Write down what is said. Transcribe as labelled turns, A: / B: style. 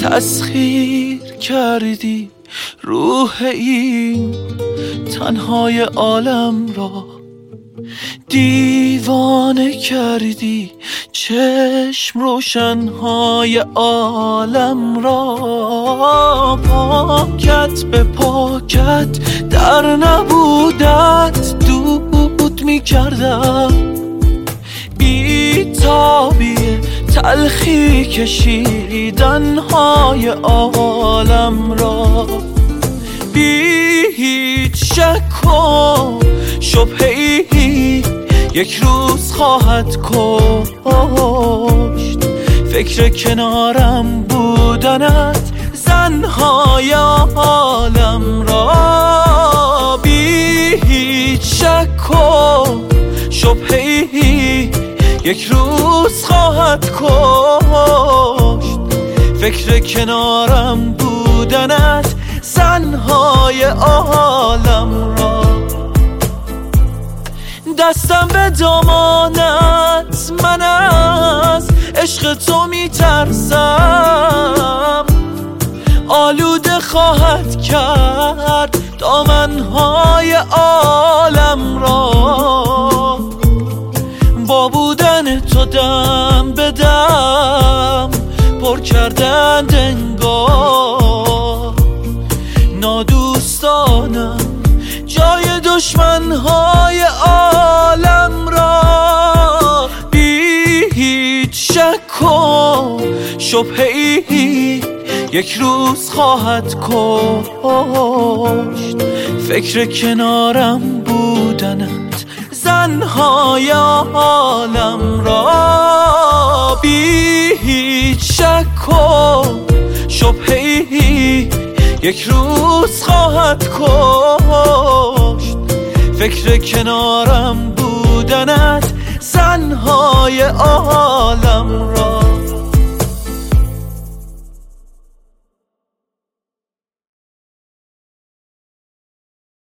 A: تسخیر کردی روح این تنهای عالم را، دیوانه کردی چشم روشنهای عالم را. پاکت به پاکت در نبودت دود می کردم، بی تابی تلخی کشیدنهای عالم را. بی هیچ شک و شبهه‌ای یک روز خواهد کشت فکر کنارم بودنت زنهای عالم را. بی هیچ شک و شبهه‌ای یک روز خواهد کشت فکر کنارم بودنت زنهای عالم را. دستم به دامانت، من از عشق تو می ترسم، آلوده خواهد کرد دامنهای عالم را. با بودن تو دم به دم پر کردند انگار، نادوستانم جای دشمنهای عالم را. بی هیچ شک و شبهه‌ای یک روز خواهد کشت فکر کنارم بودنت زنهای عالم را. بی هیچ شک و شبهه‌ای یک روز خواهد کشت فکر کنارم بودنت زنهای عالم را.